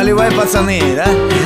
наливай, пацаны, да?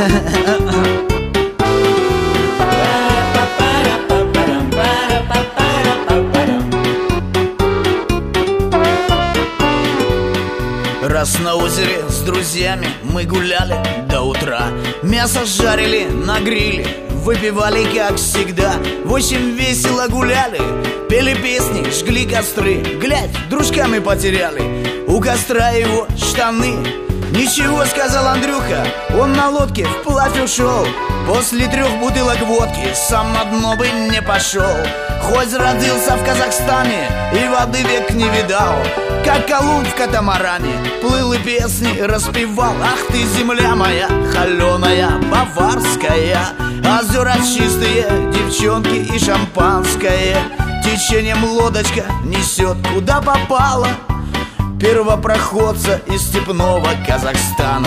Раз на озере с друзьями мы гуляли до утра, мясо жарили на гриле, выпивали как всегда. В общем, весело гуляли, пели песни, жгли костры. Глядь, дружками потеряли у костра его штаны. Ничего, сказал Андрюха, он на лодке вплавь ушел. После 3 бутылок водки сам на дно бы не пошел. Хоть родился в Казахстане и воды век не видал, как Колумб в катамаране плыл и песни распевал. Ах ты, земля моя, холеная, баварская, озера чистые, девчонки и шампанское. Течением лодочка несет куда попало первопроходца из степного Казахстана.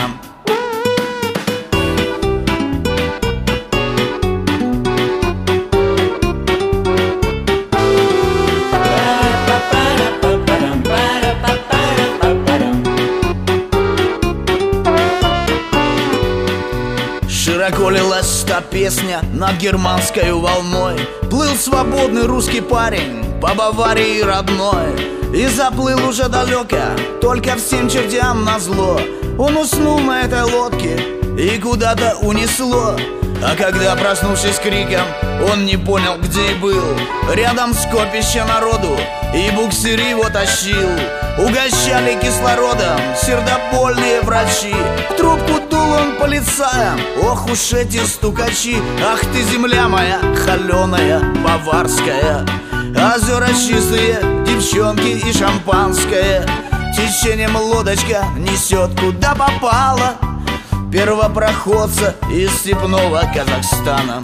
Широко лилась та песня над германской волной. Плыл свободный русский парень по Баварии родной и заплыл уже далеко, только всем чертям назло. Он уснул на этой лодке и куда-то унесло. А когда, проснувшись криком, он не понял, где и был, рядом скопище народу, и буксир его тащил. Угощали кислородом сердобольные врачи, в трубку дул он полицаям, ох уж эти стукачи. Ах ты, земля моя, холеная, баварская, озера чистые, девчонки и шампанское. Течением лодочка несет куда попало первопроходца из степного Казахстана.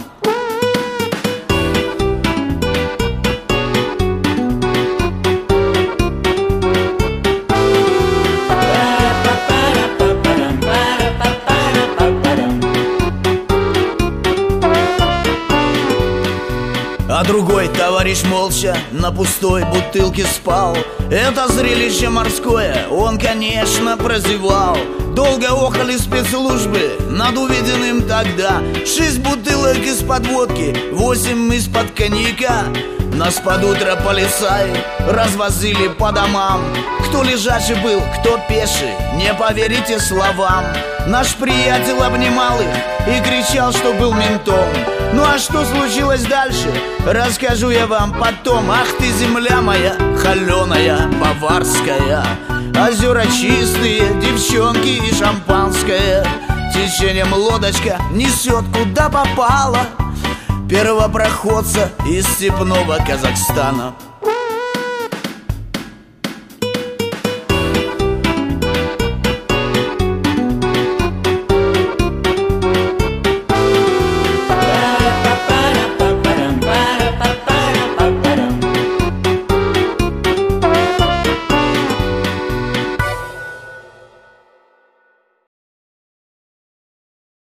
А другой товарищ молча на пустой бутылке спал. Это зрелище морское он, конечно, прозевал. Долго охали спецслужбы над увиденным тогда. 6 бутылок из-под водки, 8 из-под коньяка. Нас под утро полицаи развозили по домам. Кто лежачий был, кто пеший, не поверите словам. Наш приятель обнимал их и кричал, что был ментом. Ну а что случилось дальше, расскажу я вам потом. Ах ты, земля моя, холеная, баварская, озера чистые, девчонки и шампанское. Течением лодочка несет куда попало первопроходца из степного Казахстана.